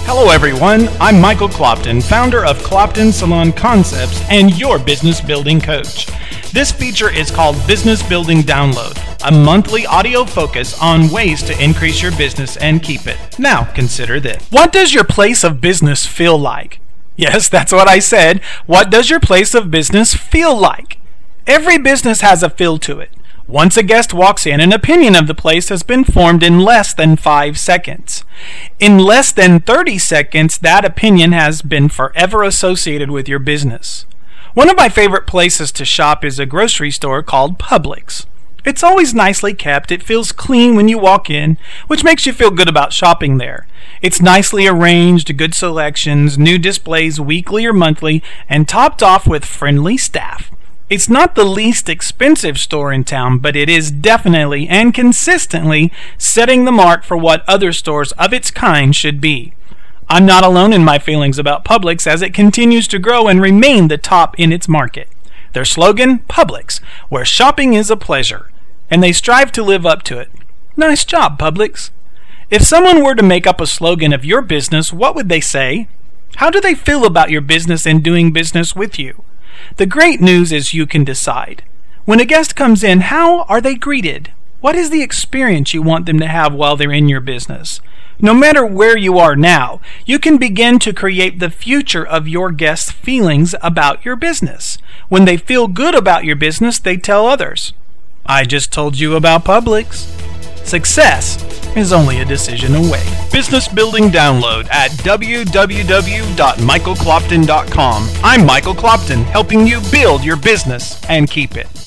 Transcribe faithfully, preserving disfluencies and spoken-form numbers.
Hello everyone, I'm Michael Clopton, founder of Clopton Salon Concepts and your business building coach. This feature is called Business Building Download, a monthly audio focus on ways to increase your business and keep it. Now consider this. What does your place of business feel like? Yes, that's what I said. What does your place of business feel like? Every business has a feel to it. Once a guest walks in, an opinion of the place has been formed in less than five seconds. In less than thirty seconds, that opinion has been forever associated with your business. One of my favorite places to shop is a grocery store called Publix. It's always nicely kept. It feels clean when you walk in, which makes you feel good about shopping there. It's nicely arranged, good selections, new displays weekly or monthly, and topped off with friendly staff. It's not the least expensive store in town, but it is definitely and consistently setting the mark for what other stores of its kind should be. I'm not alone in my feelings about Publix as it continues to grow and remain the top in its market. Their slogan, Publix, where shopping is a pleasure, and they strive to live up to it. Nice job, Publix. If someone were to make up a slogan of your business, what would they say? How do they feel about your business and doing business with you? The great news is you can decide. When a guest comes in, how are they greeted? What is the experience you want them to have while they're in your business? No matter where you are now, you can begin to create the future of your guests' feelings about your business. When they feel good about your business, they tell others. I just told you about Publix. Success is only a decision away. Business Building Download at w w w dot michael clopton dot com. I'm Michael Clopton, helping you build your business and keep it.